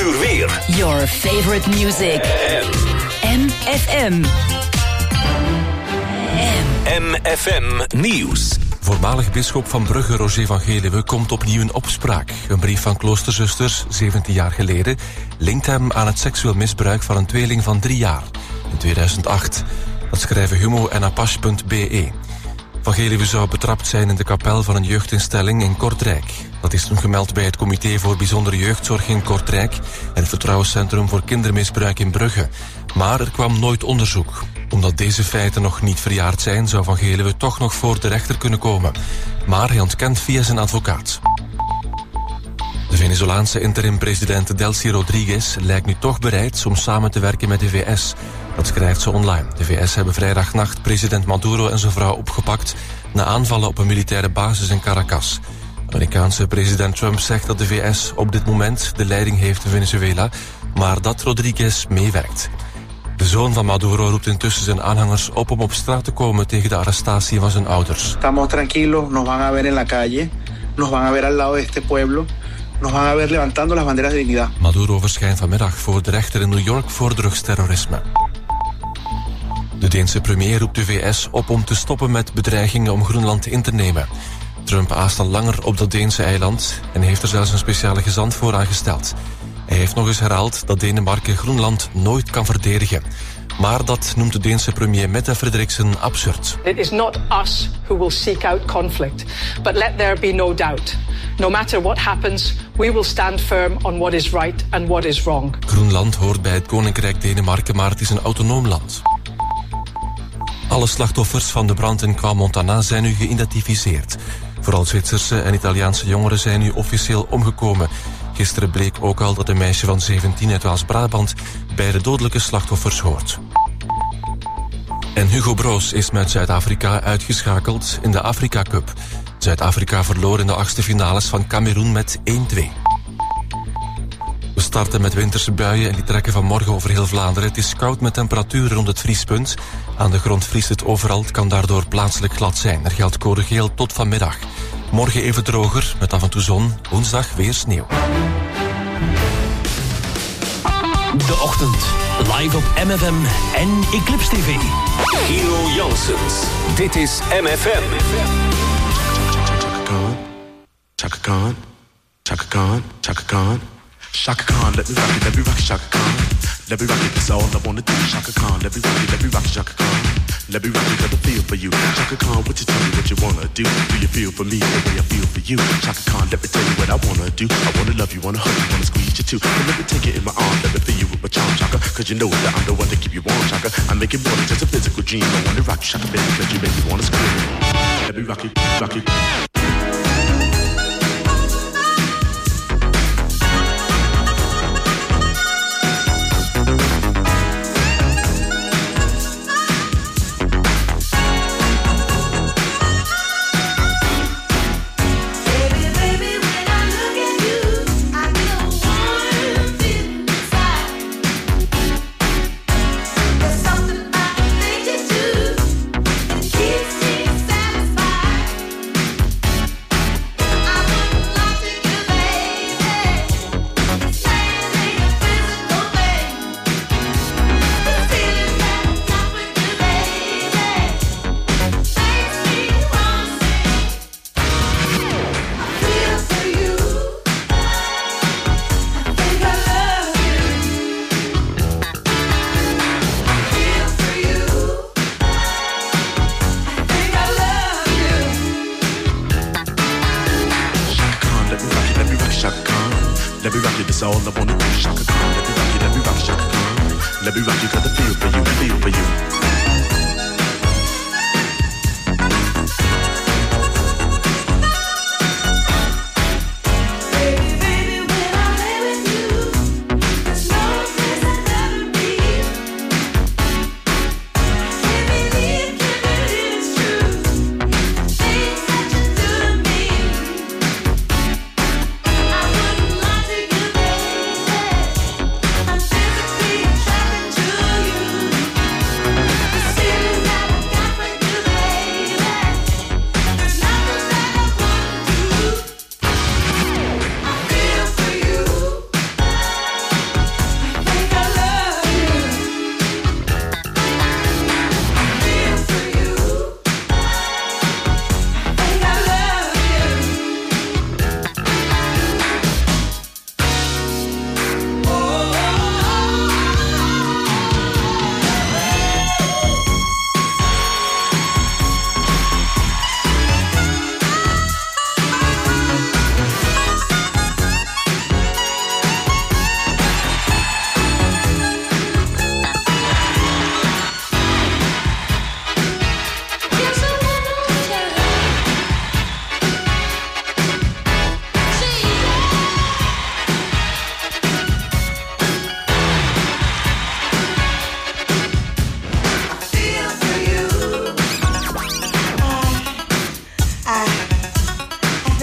uur weer. Your favorite music. MFM. MFM Nieuws. Voormalig bisschop van Brugge, Roger van Geluwe, komt opnieuw in opspraak. Een brief van kloosterzusters, 17 jaar geleden, linkt hem aan het seksueel misbruik van een tweeling van 3 jaar. In 2008. Dat schrijven Humo en apache.be. Van Geluwe zou betrapt zijn in de kapel van een jeugdinstelling in Kortrijk. Dat is toen gemeld bij het Comité voor Bijzondere Jeugdzorg in Kortrijk en het Vertrouwenscentrum voor Kindermisbruik in Brugge. Maar er kwam nooit onderzoek. Omdat deze feiten nog niet verjaard zijn, zou Van Geluwe toch nog voor de rechter kunnen komen. Maar hij ontkent via zijn advocaat. De Venezolaanse interim-president Delcy Rodriguez lijkt nu toch bereid om samen te werken met de VS. Dat schrijft ze online. De VS hebben vrijdagnacht president Maduro en zijn vrouw opgepakt na aanvallen op een militaire basis in Caracas. Amerikaanse president Trump zegt dat de VS op dit moment de leiding heeft in Venezuela, maar dat Rodriguez meewerkt. De zoon van Maduro roept intussen zijn aanhangers op om op straat te komen tegen de arrestatie van zijn ouders. Estamos tranquilos, nos van a ver en la calle, nos van a ver al lado de este pueblo, nos van a ver levantando las banderas de dignidad. Maduro verschijnt vanmiddag voor de rechter in New York voor drugsterrorisme. De Deense premier roept de VS op om te stoppen met bedreigingen om Groenland in te nemen. Trump aast al langer op dat Deense eiland en heeft er zelfs een speciale gezant voor aangesteld. Hij heeft nog eens herhaald dat Denemarken Groenland nooit kan verdedigen. Maar dat noemt de Deense premier Mette Frederiksen absurd. It is not us who will seek out conflict, but let there be no doubt. No matter what happens, we will stand firm on what is right and what is wrong. Groenland hoort bij het Koninkrijk Denemarken, maar het is een autonoom land. Alle slachtoffers van de brand in Crans-Montana zijn nu geïdentificeerd. Vooral Zwitserse en Italiaanse jongeren zijn nu officieel omgekomen. Gisteren bleek ook al dat een meisje van 17 uit Waals-Brabant bij de dodelijke slachtoffers hoort. En Hugo Broos is met Zuid-Afrika uitgeschakeld in de Afrika Cup. Zuid-Afrika verloor in de 8e finales van Kameroen met 1-2. We starten met winterse buien en die trekken vanmorgen over heel Vlaanderen. Het is koud met temperaturen rond het vriespunt. Aan de grond vriest het overal, het kan daardoor plaatselijk glad zijn. Er geldt code geel tot vanmiddag. Morgen even droger, met af en toe zon. Woensdag weer sneeuw. De ochtend, live op MFM en Eclipse TV. Hero Janssens, dit is MFM. Chaka Khan, Chaka Khan, Chaka Khan. Chaka Khan, let me rock it, Chaka Khan. Let me rock it, that's all I wanna do. Chaka Khan, let me rock it, Chaka Khan. Let me rock it, let me feel for you. Chaka Khan, what you tell me what you wanna do? Do you feel for me the way I feel for you? Chaka Khan, let me tell you what I wanna do. I wanna love you, wanna hug you, wanna squeeze you too. And let me take it in my arms, let me feel you with my charm, Chaka. Cause you know that I'm the one to keep you warm, Chaka. I make it more than just a physical dream. I wanna rock you, Chaka, baby, cause you make me wanna scream. Let me rock it, rock it.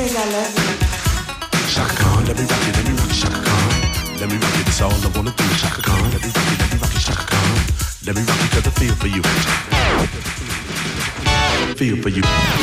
I love you. Chaka Khan, let me rock it, Chaka Khan. Let me rock it, that's all I wanna do. Chaka Khan, let me rock it, Chaka Khan. Let me rock it 'cause I feel for you. Feel for you.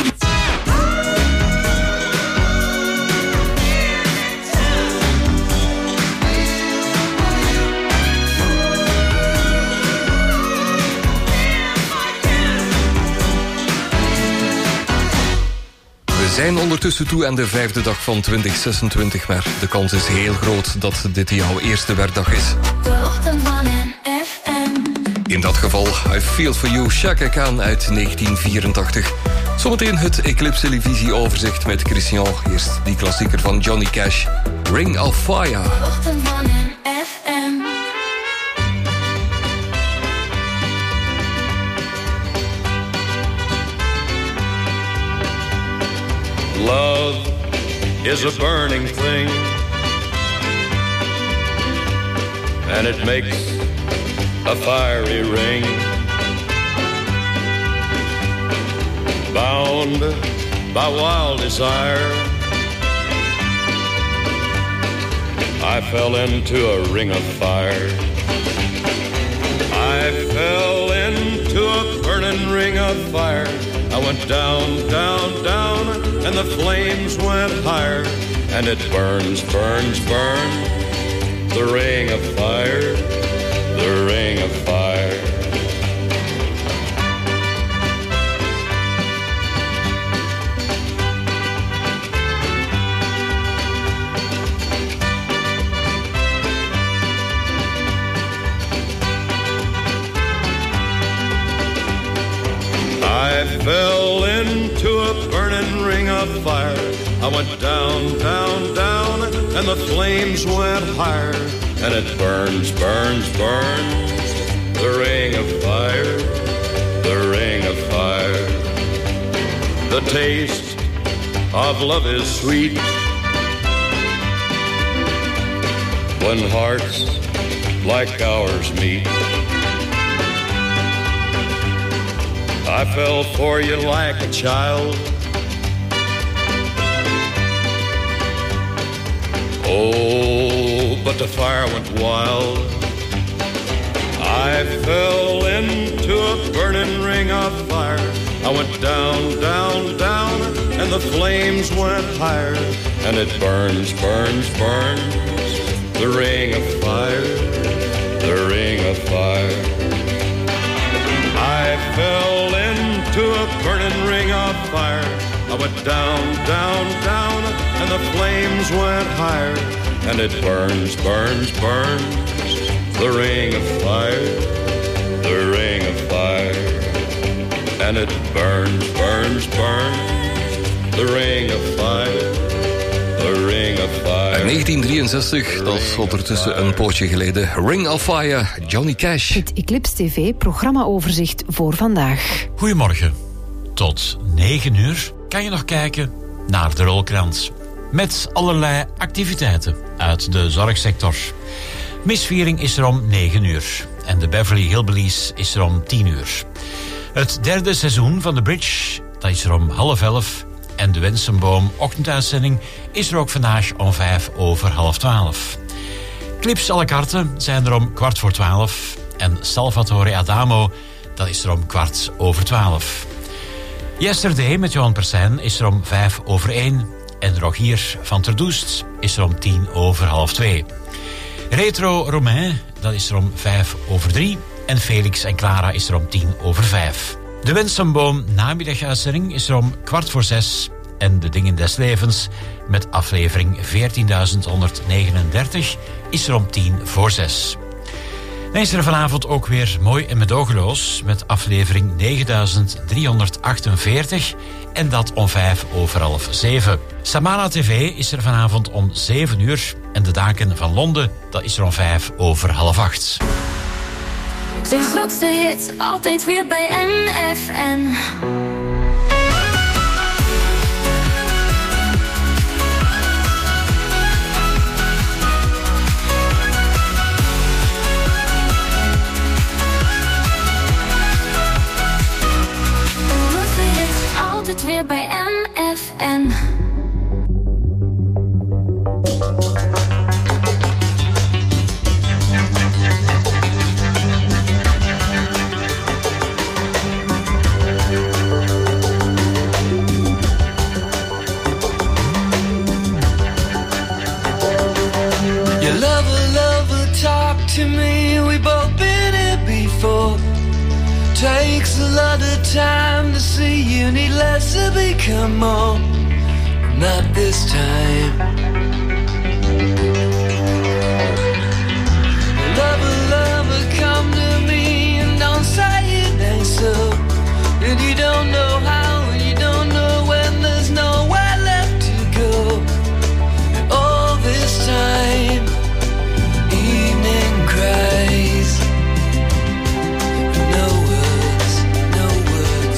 We zijn ondertussen toe aan de 5e dag van 2026, maar de kans is heel groot dat dit jouw eerste werkdag is. De ochtend van FM. In dat geval, I Feel For You, Chaka Khan uit 1984. Zometeen het Eclipse televisieoverzicht met Christian. Eerst die klassieker van Johnny Cash, Ring of Fire. De ochtend van FM. Love is a burning thing, and it makes a fiery ring. Bound by wild desire, I fell into a ring of fire. I fell into a burning ring of fire. I went down, down, down, and the flames went higher. And it burns, burns, burns, the ring of fire, the ring of fire. I fell into a burning ring of fire. I went down, down, down, and the flames went higher. And it burns, burns, burns, the ring of fire, the ring of fire. The taste of love is sweet when hearts like ours meet. I fell for you like a child. Oh, but the fire went wild. I fell into a burning ring of fire. I went down, down, down, and the flames went higher. And it burns, burns, burns, the ring of fire, the ring of fire. I fell into a burning ring of fire. I went down, down, down, and the flames went higher. And it burns, burns, burns, the ring of fire, the ring of fire. And it burns, burns, burns, the ring of fire, the ring of fire. 1963, dat is ondertussen een pootje geleden. Ring of Fire, Johnny Cash. Het Eclipse TV programmaoverzicht voor vandaag. Goedemorgen. Tot 9 uur kan je nog kijken naar de Rolkrans. Met allerlei activiteiten uit de zorgsector. Misviering is er om 9 uur. En de Beverly Hillbillies is er om 10 uur. Het derde seizoen van The Bridge, dat is er om 11:30. En de Wensenboom ochtenduitzending is er ook vandaag om 11:05. Clips à la carte zijn er om 11:15. En Salvatore Adamo, dat is er om 11:15. Yesterday met Johan Persijn is er om 1:05. En Rogier van ter Doest is er om 2:10. Retro Romain, dat is er om 5:03. En Felix en Clara is er om 5:10. De Wensenboom namiddaguitzending is er om 6:15. En De Dingen des Levens met aflevering 14.139 is er om 5:10. Dan is er vanavond ook weer Mooi en Medogeloos met aflevering 9348 en dat om 6:05. Samara TV is er vanavond om 7 uur en De Daken van Londen, dat is er om 7:05. De grootste hits, altijd weer bij NFN. De grootste hits, altijd weer bij NFN. takes a lot of time to see you need less to become more. Not this time. Lover, lover, come to me and don't say it ain't so. And you don't know how, and you don't know when. There's nowhere left to go. And all this time, evening cries. No words, no words.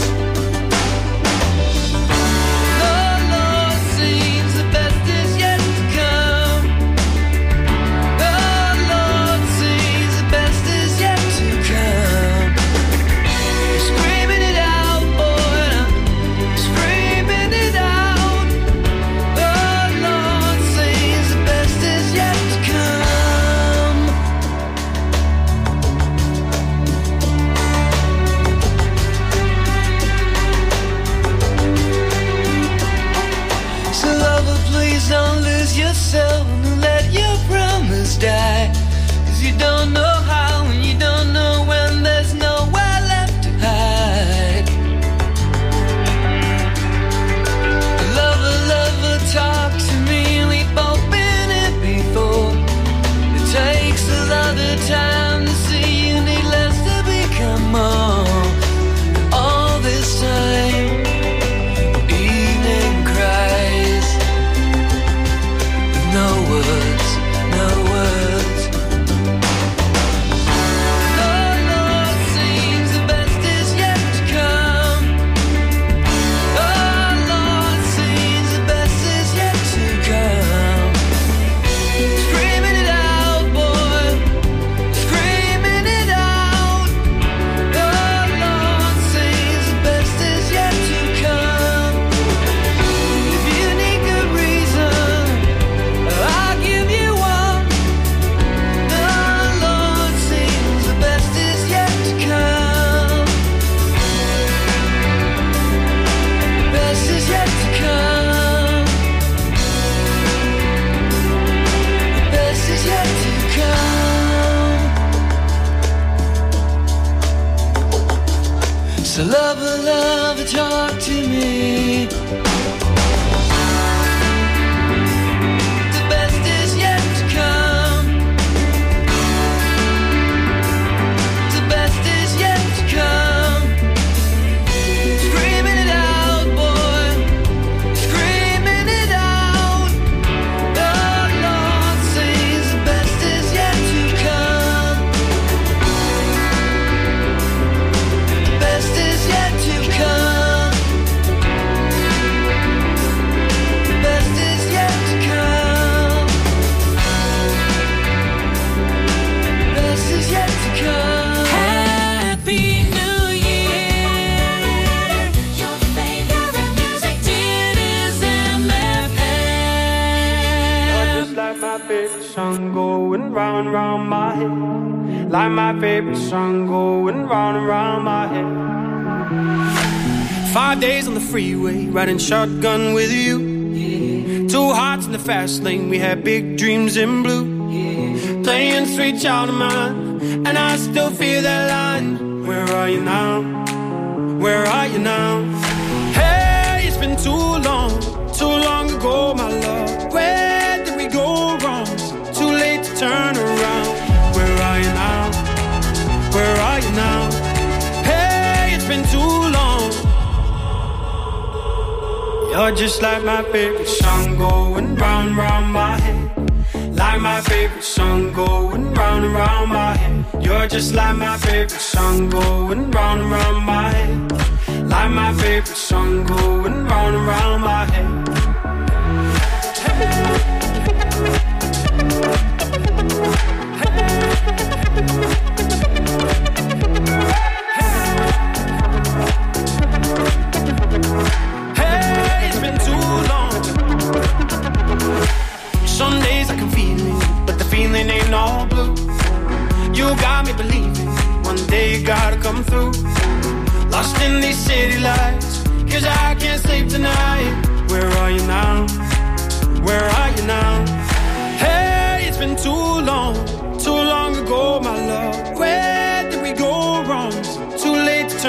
The Lord seems the best is yet to come. The Lord seems the best is yet to come. I'm screaming it out, boy, I'm screaming it out. The Lord seems the best is yet to come. So lover, please don't lose yourself and let your promise die. 'Cause you don't know how and you don't know when. There's nowhere left to hide. Lover, lover, talk to me. We've both been it before. It takes a lot of time to see you need less to become more. All this time, evening cries. No words, no words. The Lord seems the best is yet to come. The Lord seems the best is yet to come. Screaming it out, boy, screaming it out. The Lord seems the best is yet to come. If you need good reason, I'll give you one. The Lord seems the best is yet to come. Best is yet to come. Best is yet to come. So lover, lover, talk to me. The best is yet to come. The best is yet to come. Screaming it out, boy, screaming it out. The Lord sees the best is yet to come. The best is yet to come. The best is yet to come. Best is yet to come. Happy New Year. Your favorite music. It is MFM. Just like my favorite song going round and round my head. Like my favorite song going round and round my head. 5 days on the freeway, riding shotgun with you. Two hearts in the fast lane, we had big dreams in blue. Playing Sweet Child of Mine, and I still feel that line. Where are you now? Where are you now? Hey, it's been too long ago, my love. Where did we go wrong? Too late to turn around. Where are you now? Where are you now? Hey, it's been too long. You're just like my favorite song going round and round my head. Like my favorite song going round and round my head. You're just like my favorite song going round and round my head. Like my favorite song going round and round my head. Hey, it's been too long. Some days I can feel it, but the feeling ain't all blue. You got me believing one day you gotta come through. Lost in these city lights, 'cause I can't sleep tonight. Where are you now? Where are you now? Hey, it's been too long ago, my love. Where did we go wrong? Too late to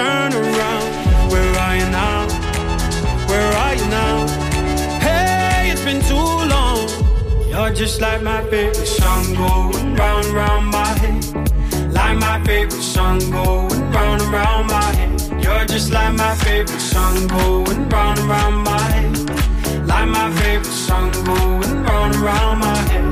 You're just like my favorite song going round and round my head. Like my favorite song going round and round my head. You're just like my favorite song going round and round my head. Like my favorite song going round and round my head.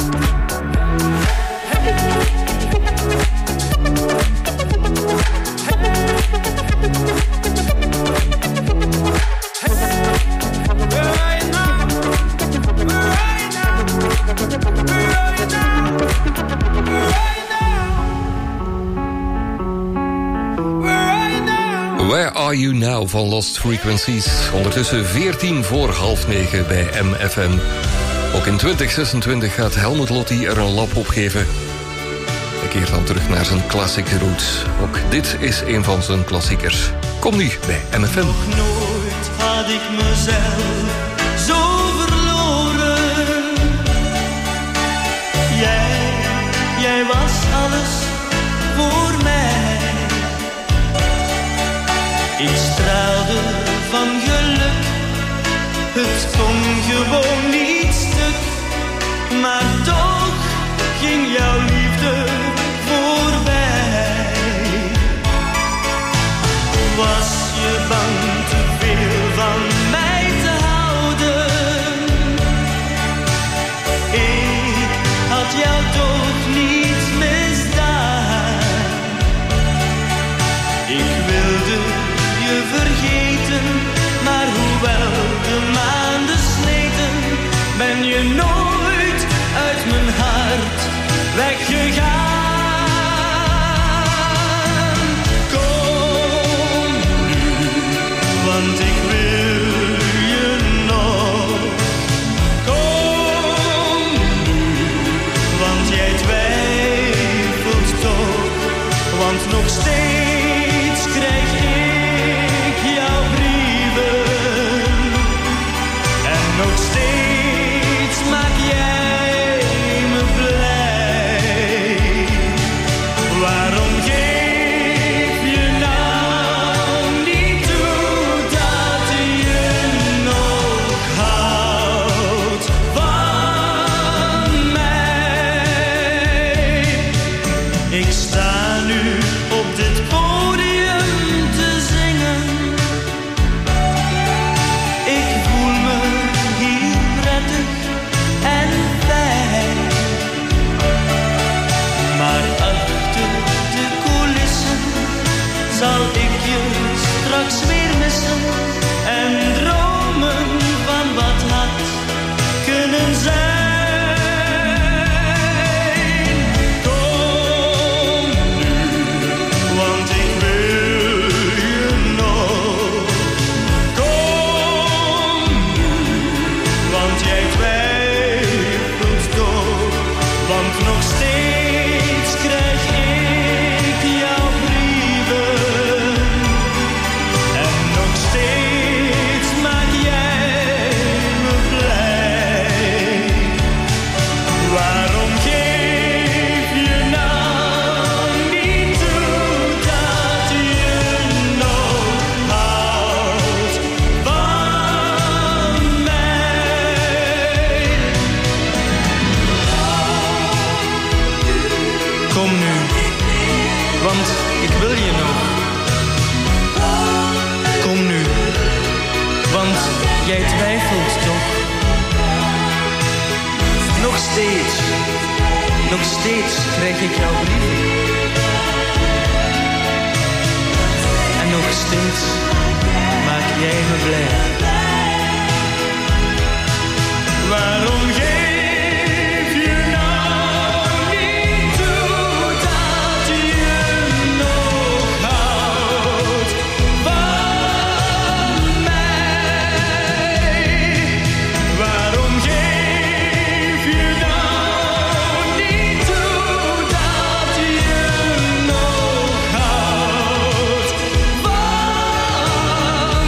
Where Are You Now van Lost Frequencies. Ondertussen 9:14 bij MFM. Ook in 2026 gaat Helmut Lotti er een lap op geven. Hij keert dan terug naar zijn classic roots. Ook dit is een van zijn klassiekers. Kom nu bij MFM. Nog nooit had ik mezelf zo verloren. Jij was alles voor mij. Ik straalde van geluk, het kon gewoon niet stuk. Maar toch ging jouw liefde voorbij. Was je bang te veel van mij te houden? Ik had jou toch niet misdaan. Ik wilde je vergeten, maar hoewel de maanden sleten, ben je nooit uit mijn hart weggegaan. Kom nu, want ik wil je nog. Kom nu, want jij twijfelt toch, want nog steeds krijg ik jouw brieven. En nog steeds maak jij me blij. Waarom geef je nou niet toe dat je nog houdt van mij? Ik sta nu op dit podium te zingen. Ik voel me hier prettig en fijn. Maar achter de coulissen zal ik je straks weer missen. En dromen van wat had kunnen zijn. Kom nu, want ik wil je nog. Kom nu, want jij twijfelt toch. Want nog steeds krijg ik jouw brieven. En nog steeds maak jij me blij. Waarom geef je nou niet toe dat je nog houdt van mij? Kom nu, want ik wil je nog. Kom nu, want jij twijfelt toch. Nog steeds krijg ik jouw brieven. En nog steeds maak jij me blij. Waarom geef je nou niet toe dat je nog houdt van mij? Waarom geef je nou niet toe dat je nog houdt van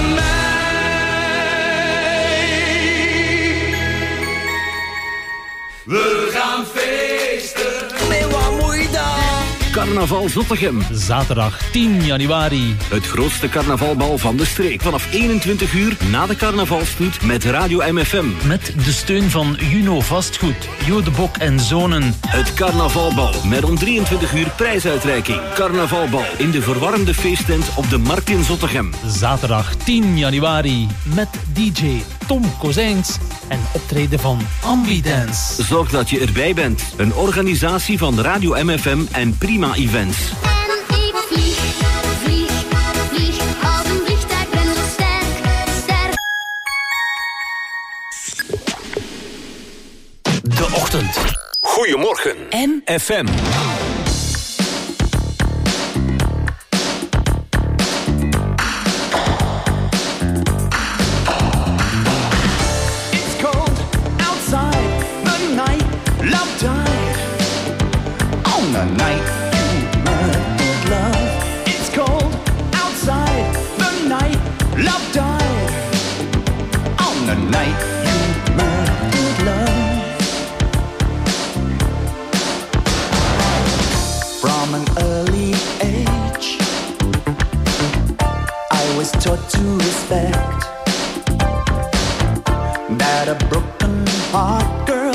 mij? We gaan feesten. Carnaval Zottegem. Zaterdag 10 januari. Het grootste carnavalbal van de streek. Vanaf 21 uur na de carnavalstoet met Radio MFM. Met de steun van Juno Vastgoed, Jo de Bok en Zonen. Het carnavalbal met om 23 uur prijsuitreiking. Carnavalbal in de verwarmde feesttent op de Markt in Zottegem. Zaterdag 10 januari met DJ Tom Kozijns en optreden van Ambidance. Zorg dat je erbij bent. Een organisatie van Radio MFM en Prima Events. En ik vlieg, vlieg, vlieg. Als een vliegtuig ben zo sterk, sterk. De ochtend. Goedemorgen. MFM. The night you murdered love. It's cold outside. The night love died. On the night you murdered love. From an early age, I was taught to respect that a broken heart girl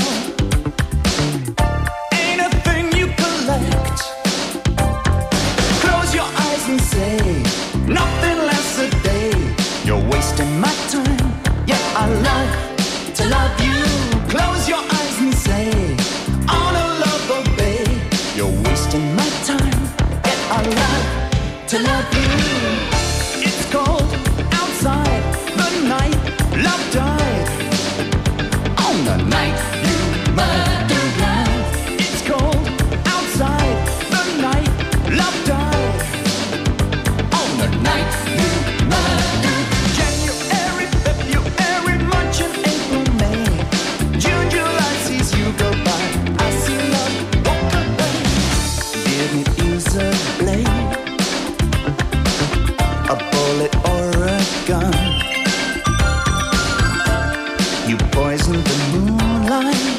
nothing lasts a day. You're wasting my time. Yeah, I love to love you. Close your eyes and say, on a love obey. You're wasting my time. Yeah, I love to love you. It's cold outside. The night love died. On the night you murdered love. It's cold outside. The night love died. Night you murdered. January, February, March and April, May, June, July sees you go by. I see love walk away. Give me is a blade, a bullet or a gun. You poisoned the moonlight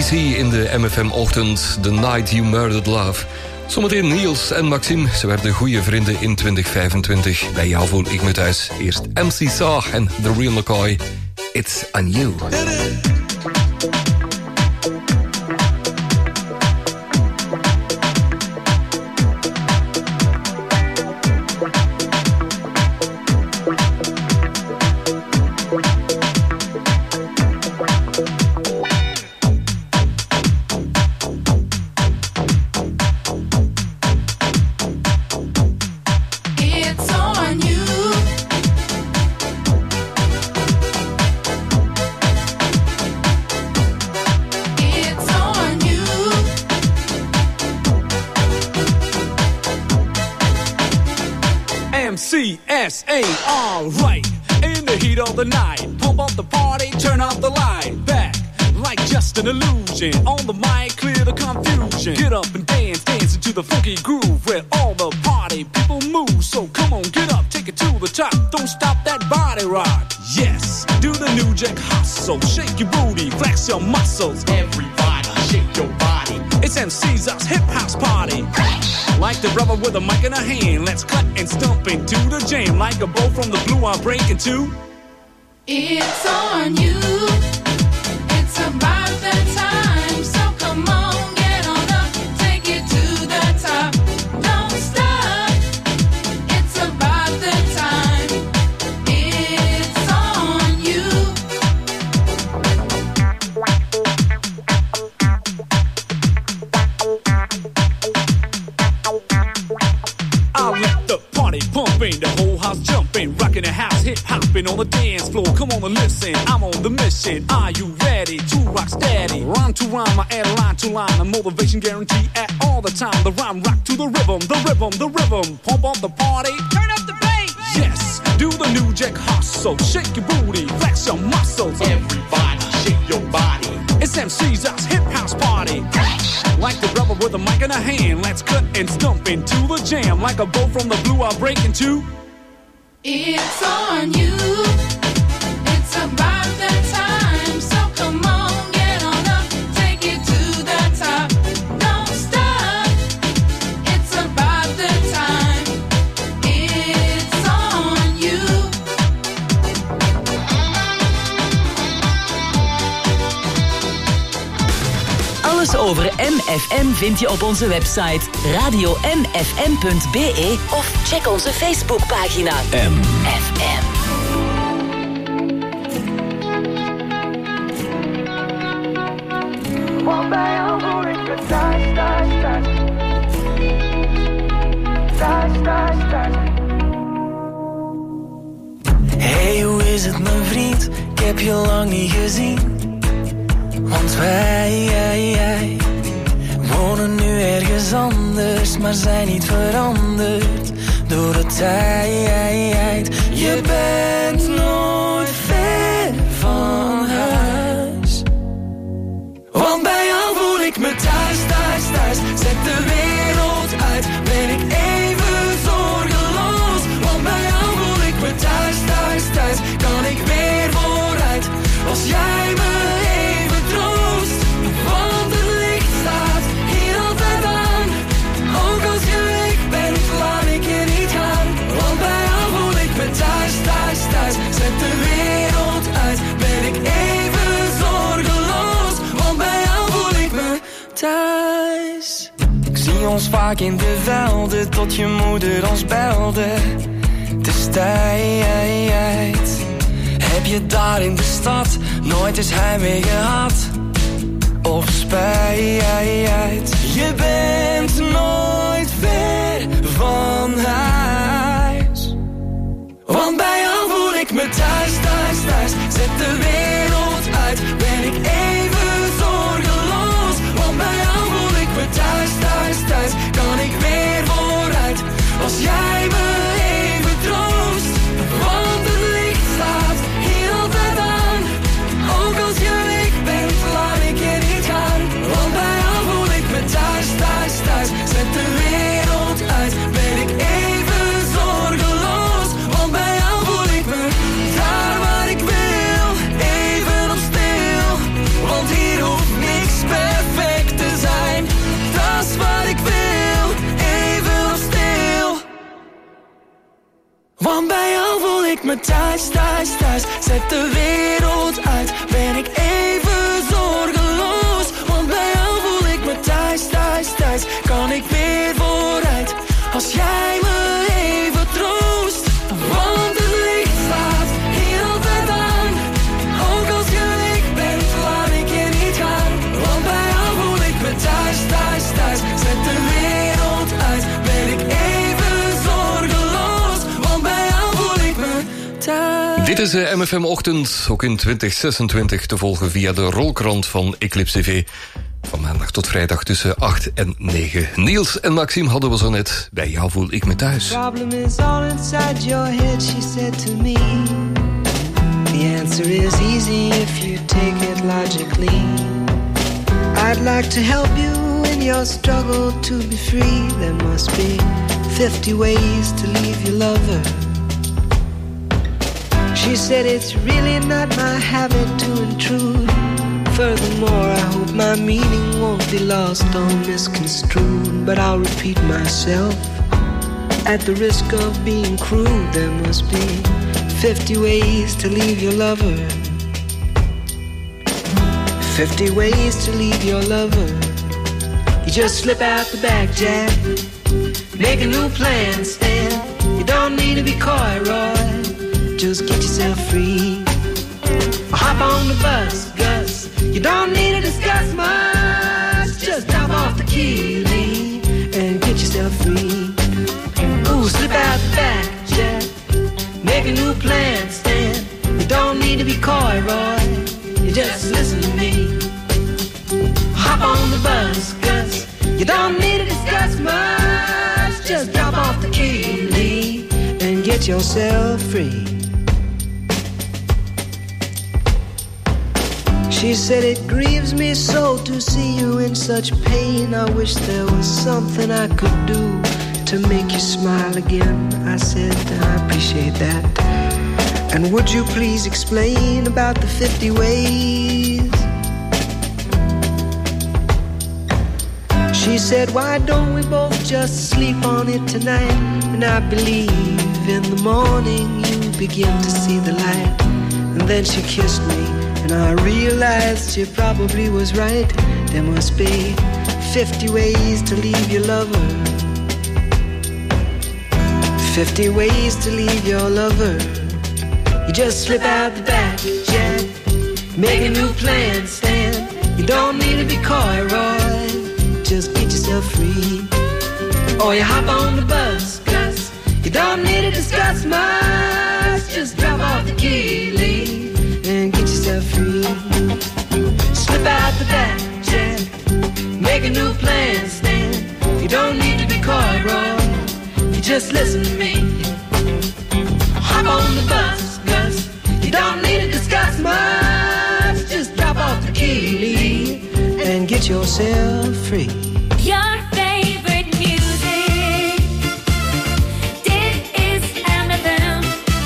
AC in de MFM-ochtend. The Night You Murdered Love. Zometeen Niels en Maxime. Ze werden goede vrienden in 2025. Bij jou voel ik me thuis. Eerst MC Saw en The Real McCoy. It's on you. CSA, alright. In the heat of the night, pump up the party, turn off the light. Back, like just an illusion. On the mic, clear the confusion. Get up and dance, dance into the funky groove where all the party people move. So come on, get up, take it to the top. Don't stop that body rock. Yes, do the new jack hustle. Shake your booty, flex your muscles. Everybody, shake your body. It's MC's hip house party. Like the brother with a mic in a hand, let's cut and stomp into the jam. Like a bow from the blue, I'm breaking two. It's on you. It's about that time. So come on, get on up, take it to the top. Don't stop. It's about that time. It's on you. I'll let the party pumping, the whole house jumping, rocking the house, hip hopping on the dance floor. Come on and listen, I'm on the mission. Are you ready to rock steady? Rhyme to rhyme, I add line to line. A motivation guarantee at all the time. The rhyme rock to the rhythm, the rhythm, the rhythm. Pump up the party, turn up the bass. Yes, do the new jack hustle. Shake your booty, flex your muscles. Everybody, shake your body. It's MC's hip house party. Like the brother with a mic in a hand, let's cut and stomp into the jam. Like a bow from the blue, I'll break into. It's on you. It's about that time. So come on, get on up, take it to the top. Don't stop. It's about that time. It's on you. Alles over MFM vind je op onze website radio-mfm.be of check onze Facebookpagina MFM. Want bij jou voel ik me thuis, thuis, thuis. Thuis, thuis, thuis. Hey, hoe is het mijn vriend? Ik heb je lang niet gezien. Want wij wonen nu ergens anders, maar zijn niet veranderd door de tijd. Je bent nooit ver van huis. Want bij jou voel ik me thuis, thuis, thuis. Zet de wereld uit, ben ik even zorgeloos. Want bij jou voel ik me thuis, thuis, thuis. Kan ik weer vooruit, als jij me even troost. Want het licht staat hier altijd aan. Ook als je weg bent, laat ik je niet gaan. Want bij jou voel ik me thuis, thuis, thuis. Zet de wereld uit, ben ik even zorgeloos. Want bij jou voel ik me thuis. Ik zie ons vaak in de velden, tot je moeder ons belde. Het is tijd. Heb je daar in de stad nooit eens heimwee gehad? Of spijt? Je bent nooit ver van huis. Want bij jou voel ik me thuis, thuis, thuis. Zet de wereld uit, ben ik even zorgeloos. Want bij jou voel ik me thuis, thuis, thuis. Kan ik weer vooruit, als jij me even troost. Want het licht staat hier altijd aan. Ook als je weg bent, laat ik je niet gaan. Want bij jou voel ik me thuis, thuis, thuis. Zet de wereld uit, ben ik even Want bij jou voel ik me thuis, thuis, thuis. Zet de wereld uit, ben ik even zorgeloos. Want bij jou voel ik me thuis, thuis, thuis. Kan ik weer vooruit, als jij me even troost. Want het licht staat hier altijd aan. Ook als je weg bent, laat ik je niet gaan. Want bij jou voel ik me thuis, thuis, thuis. Zet de wereld uit, ben ik even zorgeloos. Want bij jou voel ik me thuis. Dit is de MFM Ochtend, ook in 2026 te volgen via de rolkrant van Eclipse TV. Van maandag tot vrijdag tussen 8 en 9. Niels en Maxime hadden we zo net. Bij jou voel ik me thuis. The problem is all inside your head, she said to me. The answer is easy if you take it logically. I'd like to help you in your struggle to be free. There must be 50 ways to leave your lover. She said it's really not my habit to intrude. Furthermore, I hope my meaning won't be lost or misconstrued. But I'll repeat myself at the risk of being crude. There must be 50 ways to leave your lover. 50 ways to leave your lover. You just slip out the back, Jack. Make a new plan, Stan. You don't need to be coy, Roy. Just get yourself free. Hop on the bus, Gus. You don't need to discuss much. Just drop off the key, Lee, and get yourself free. Ooh, slip out the back, Jack. Make a new plan, Stan. You don't need to be coy, Roy. You just listen to me. Hop on the bus, Gus. You don't need to discuss much. Just drop off the key, Lee, and get yourself free. She said it grieves me so to see you in such pain. I wish there was something I could do to make you smile again. I said I appreciate that. And would you please explain about the 50 ways? She said, why don't we both just sleep on it tonight? And I believe in the morning you begin to see the light. And then she kissed me, and I realized she probably was right. There must be 50 ways to leave your lover. 50 ways to leave your lover. You just slip out the back, Jack. Make a new plan, Stan. You don't need to be coy, Roy. Just get yourself free. Or you hop on the bus, Gus. You don't need to discuss much. Just drop off the key, Lee, and get yourself free. Slip out the back, Jack. Make a new plan, Stan. You don't need to be coy, Roy. You just listen to me. Hop on the bus, Gus. You don't need to discuss much. Just drop off the key, Lee, and get yourself free. Your favorite music. Dit is MFM.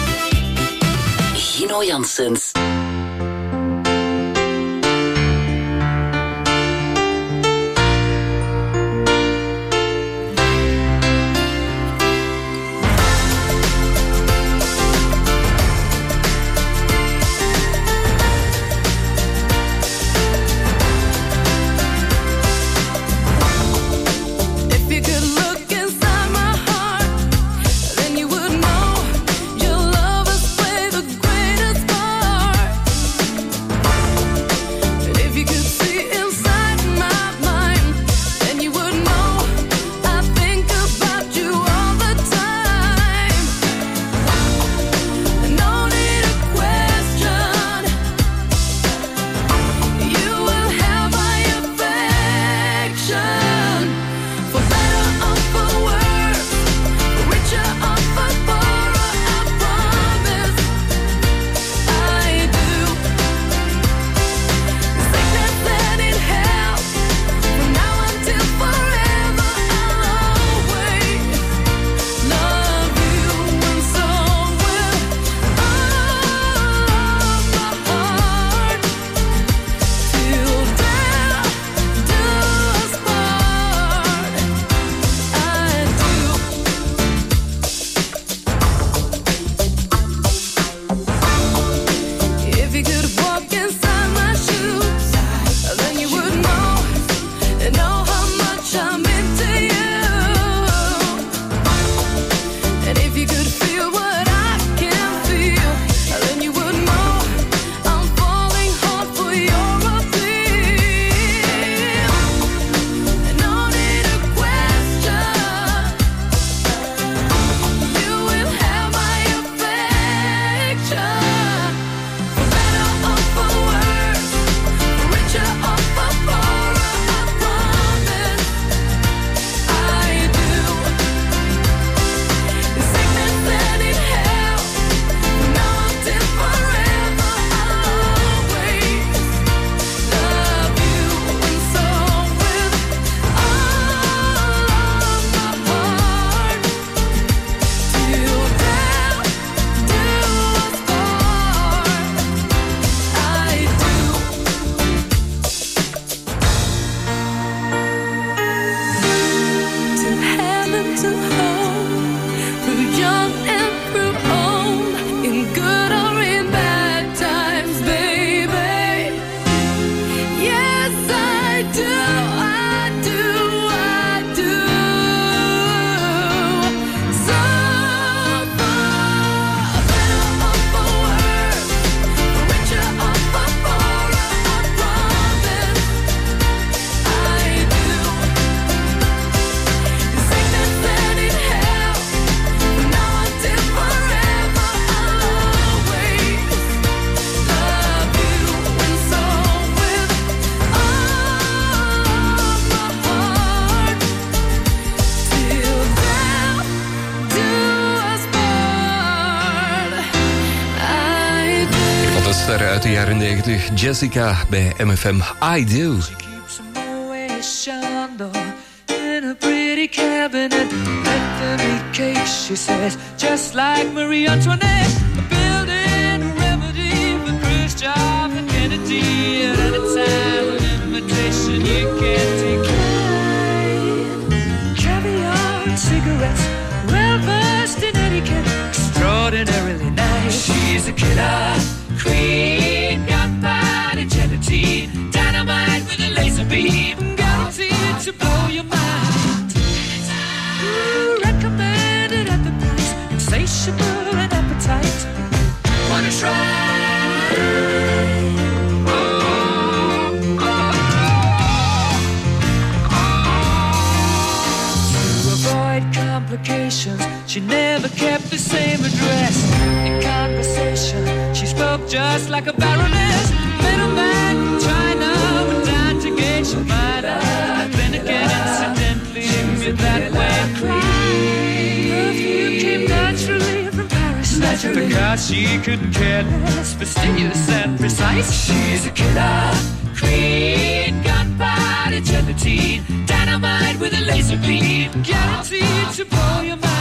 Gino Janssens. Then you would know your lovers play the greatest part. ster uit de jaren 90. Jessica bij MFM. I Do. In a pretty cabinet, Bethany cake, she says, just like Marie Antoinette, building a remedy for Khrushchev and Kennedy. At any time, an invitation you can't decline. Caviar and cigarettes, well versed in etiquette, extraordinarily nice. She's a killer queen, gunpowder and gelatine, dynamite with a laser beam, guaranteed to blow your mind. Recommended at the price, insatiable and appetite. Wanna try? To avoid complications, she never kept the same address. In conversation, she spoke just like a baroness. Middleman from China went down to gauge your mind. Then again, incidentally, with that way clean. Perfume came naturally from Paris. Naturally. Because she couldn't care less, fastidious and precise. She's a killer queen, gunpowder gelatine, dynamite with a laser beam, guaranteed to blow your mind.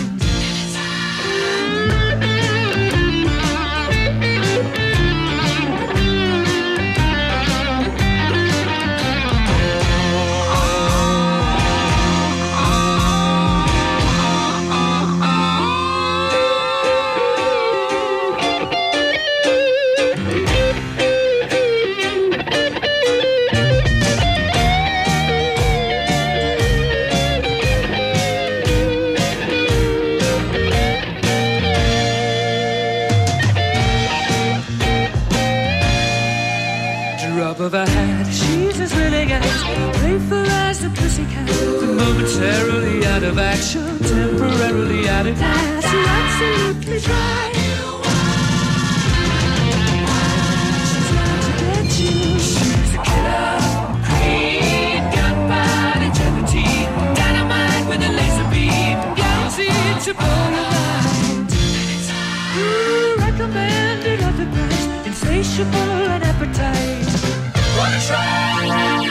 Of her hat, she's as willing as playful as the pussycat. Momentarily out of action, temporarily out of gas. You're absolutely dry. She's out to get you. She's a killer queen, gunpowder gelatine, dynamite with a laser beam, guaranteed to blow your mind. Recommended at the price, insatiable and appetite. Wanna try?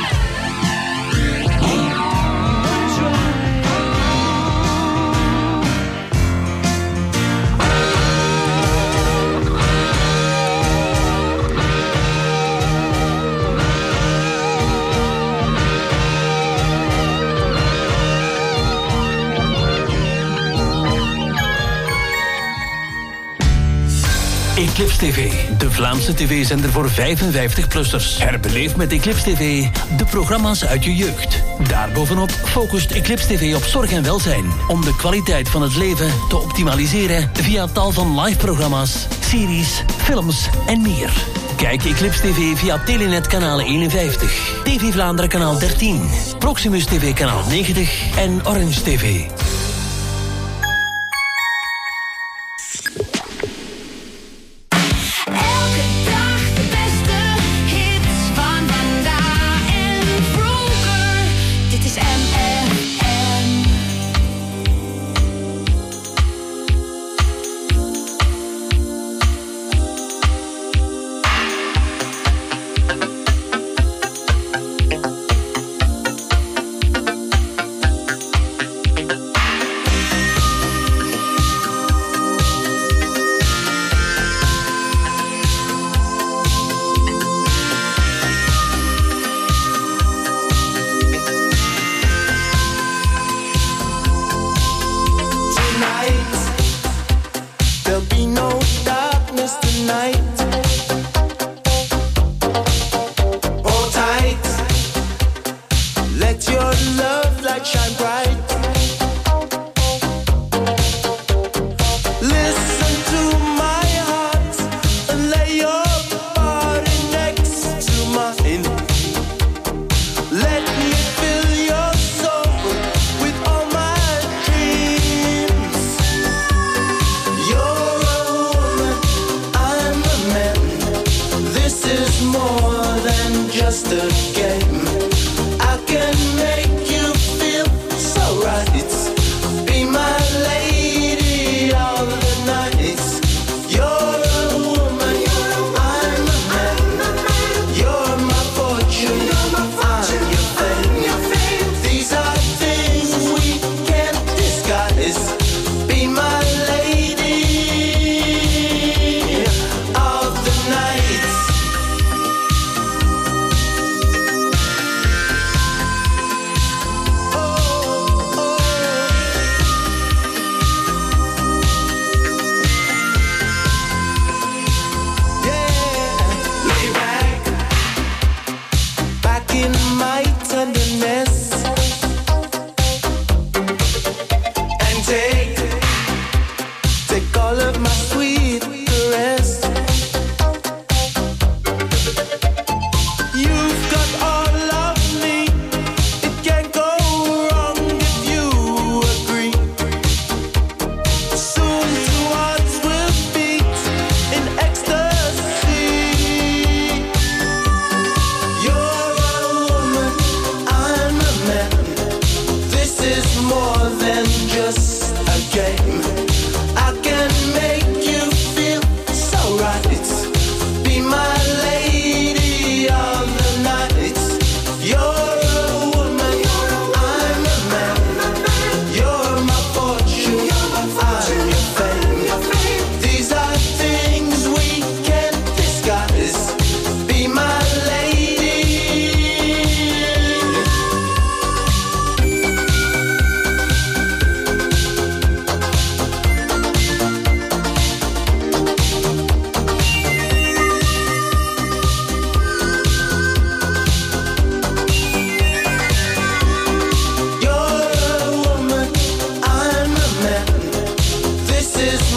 Eclipse TV, de Vlaamse tv-zender voor 55-plussers. Herbeleef met Eclipse TV de programma's uit je jeugd. Daarbovenop focust Eclipse TV op zorg en welzijn, om de kwaliteit van het leven te optimaliseren via tal van live-programma's, series, films en meer. Kijk Eclipse TV via Telenet kanaal 51, TV Vlaanderen kanaal 13, Proximus TV kanaal 90 en Orange TV.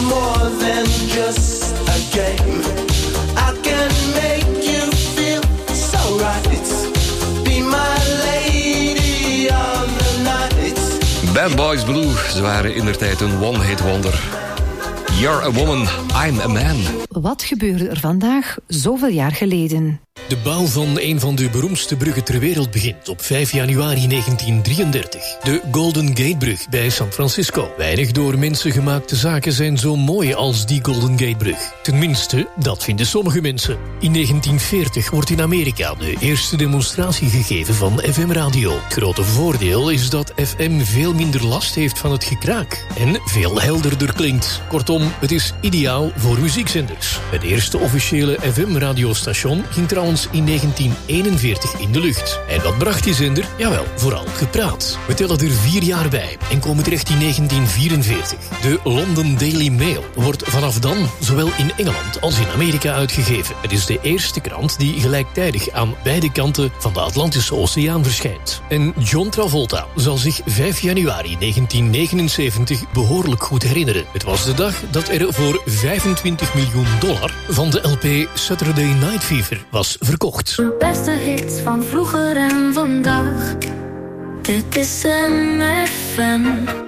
more than just a game. I can make you feel so right. Be my lady of the night. Bad Boys Blue, ze waren indertijd een one-hit wonder. You're a woman, I'm a man. Wat gebeurde er vandaag zoveel jaar geleden? De bouw van een van de beroemdste bruggen ter wereld begint op 5 januari 1933. De Golden Gate Brug bij San Francisco. Weinig door mensen gemaakte zaken zijn zo mooi als die Golden Gate Brug. Tenminste, dat vinden sommige mensen. In 1940 wordt in Amerika de eerste demonstratie gegeven van FM-radio. Het grote voordeel is dat FM veel minder last heeft van het gekraak en veel helderder klinkt. Kortom, het is ideaal voor muziekzenders. Het eerste officiële FM-radiostation ging trouwens in 1941 in de lucht. En wat bracht die zender? Jawel, vooral gepraat. We tellen er 4 jaar bij en komen terecht in 1944. De London Daily Mail wordt vanaf dan zowel in Engeland als in Amerika uitgegeven. Het is de eerste krant die gelijktijdig aan beide kanten van de Atlantische Oceaan verschijnt. En John Travolta zal zich 5 januari 1979 behoorlijk goed herinneren. Het was de dag dat er voor $25 miljoen van de LP Saturday Night Fever was verkocht. Beste hits van vroeger en vandaag. Dit is MFM.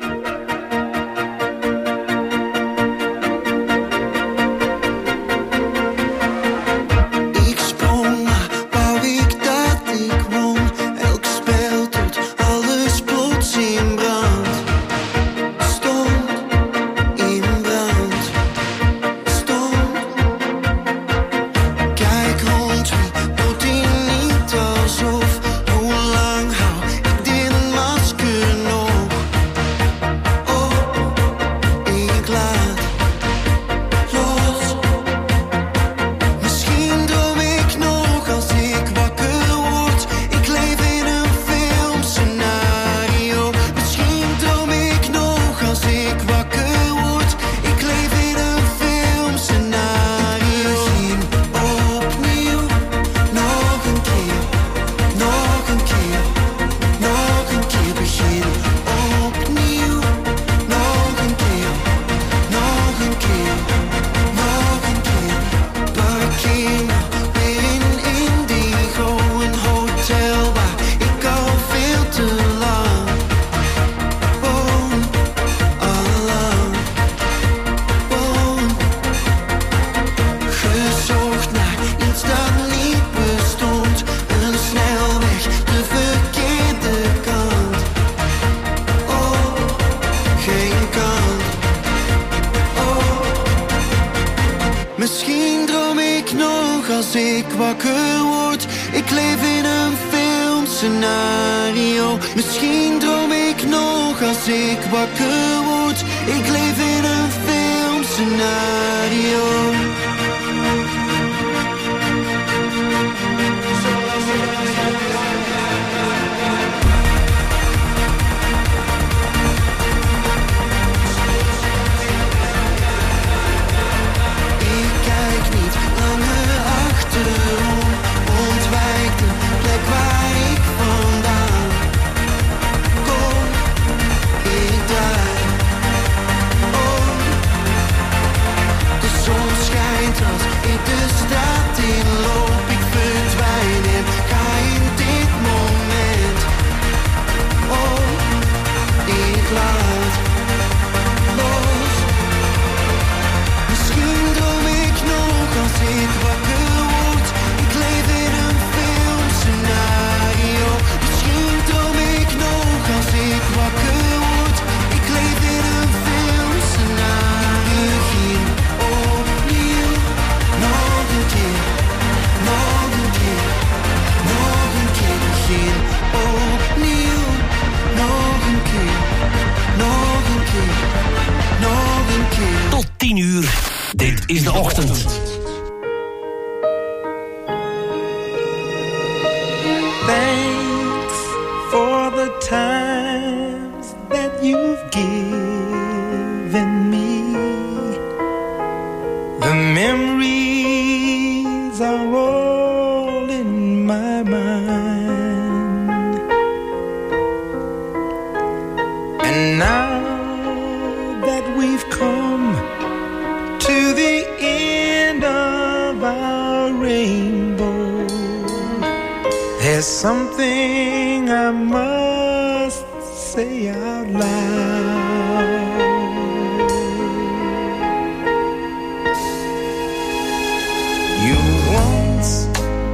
Ik sprong, wou ik dat ik won. Elk spel tot alles plots in brand. Stond in brand. Stond. Kijk rond me, doet hij niet alsof. Hoe lang hou ik dit masker nog? Oh, ik laat los. Misschien droom ik nog als ik wakker word. Ik leef in een filmscenario. Misschien droom ik nog als ik wakker word. Ik leef in een filmscenario. Misschien opnieuw, nog een keer, nog een keer, nog een keer. Begin opnieuw, nog een keer, nog een keer, nog een keer. Parkeer me weer in Indigo, een hotel waar ik al veel te lang woon, allang woon. Gezocht naar iets dat niet bestond, een snelweg, de verkeerde kant. Oh, geen kant. Oh, misschien droom ik nog als ik wakker word. Ik leef in een filmscenario. Misschien droom ik nog als ik wakker word. Ik leef in een filmscenario. Ik kijk niet langer achterom. Ontwijk de plek waar ik vandaan kom. Ik draai om. De zon schijnt als ik de straat inloop. Ik verdwijn en ga in dit moment. Oh, ik laat los. Misschien droom ik nog als ik wakker word. Ik leef in een filmscenario. Misschien droom ik nog als ik wakker word. Ik leef in een filmscenario. Begin opnieuw, nog een keer, nog een keer, nog een keer. Begin opnieuw, nog een keer, nog een keer, nog een keer. Tot 10 uur. Dit is de ochtend. Thanks for the times that you've given me. The memories are all in my mind. And now that we've come There's something I must say out loud. You once,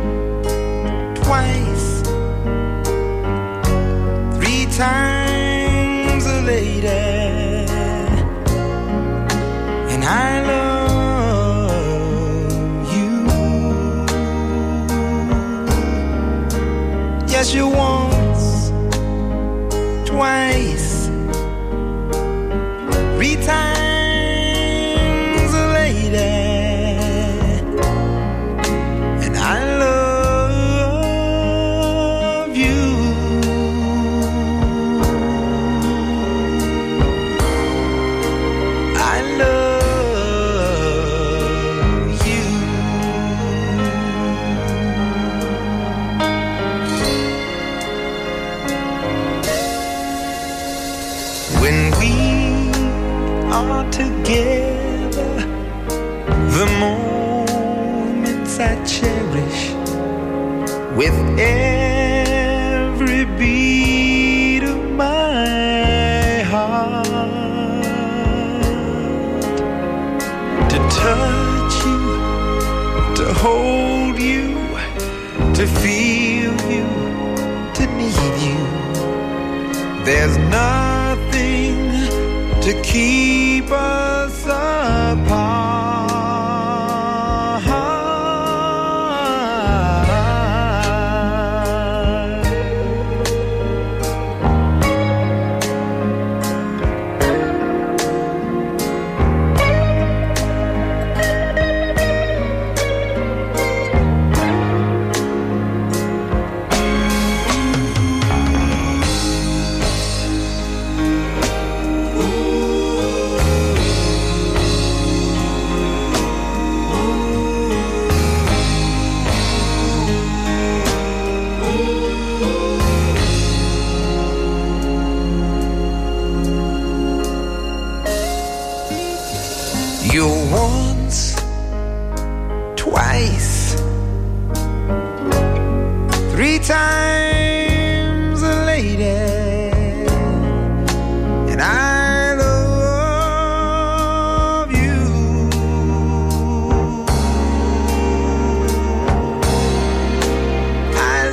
twice, 3 times a lady, and I love you. Yes, you once, twice, 3 times a lady, and I love you. I love you. When we are together, the moments I cherish with every beat of my heart. To touch you, to hold you, to feel you, to need you. There's nothing to keep us apart. You once, twice, 3 times a lady, and I love you. I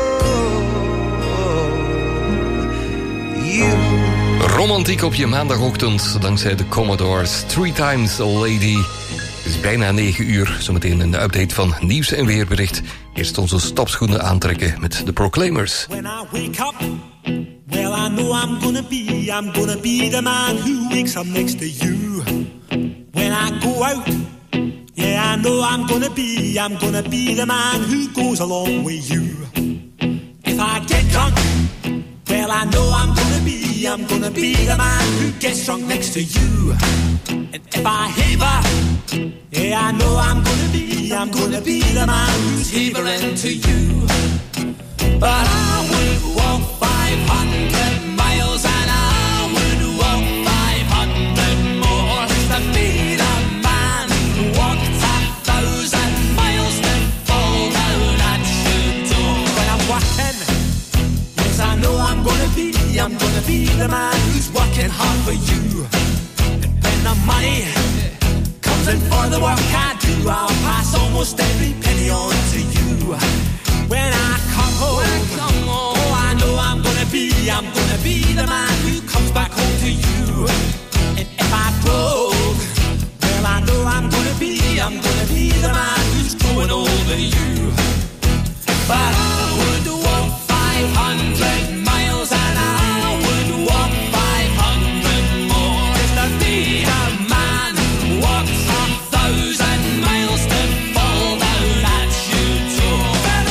love you. Romantiek op je maandagochtend, dankzij de Commodores. 3 times a lady. Het is bijna 9 uur. Zometeen een update van nieuws en weerbericht. Eerst onze stapschoenen aantrekken met de Proclaimers. When I wake up, well I know I'm gonna be the man who wakes up next to you. When I go out, yeah I know I'm gonna be the man who goes along with you. If I get drunk, well I know I'm gonna be the man who gets drunk next to you. And if I haver, yeah I know I'm gonna be the man who's havering to you. But I would walk 500 miles and I would walk 500 more to be the man who walked 1,000 miles to fall down at your door. When I'm walking, yes I know I'm gonna be the man who's working hard for you. And when the money comes in for the work I do, I'll pass almost every penny on to you. When I come home, oh I know I'm gonna be the man who comes back home to you. And if I broke, well I know I'm gonna be the man who's growing over you. But I would walk 500 miles and I would walk 500 more just to be the man who walks 1,000 miles to fall down at your door.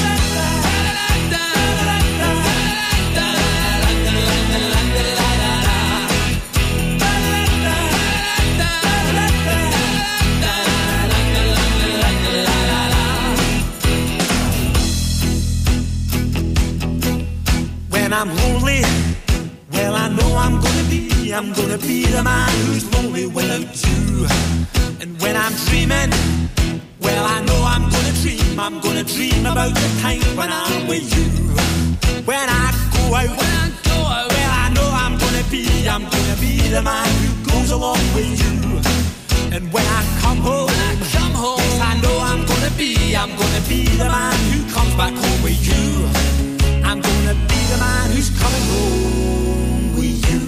When I'm lonely, well I know I'm gonna be the man who's lonely without you. And when I'm dreaming, well I know I'm gonna dream about the time when I'm with you. When I go out, well, I know I'm gonna be the man who goes along with you. And when I come home, yes, I know I'm gonna be the man who comes back home with you. I'm gonna be the man who's coming home with you.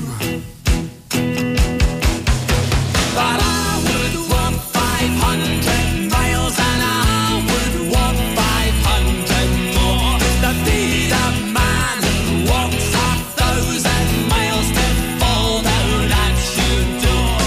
But I would walk 500 miles and I would walk 500 more to be the man who walks 1,000 miles to fall down at your door.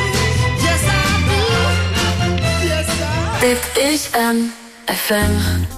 Dit is MFM.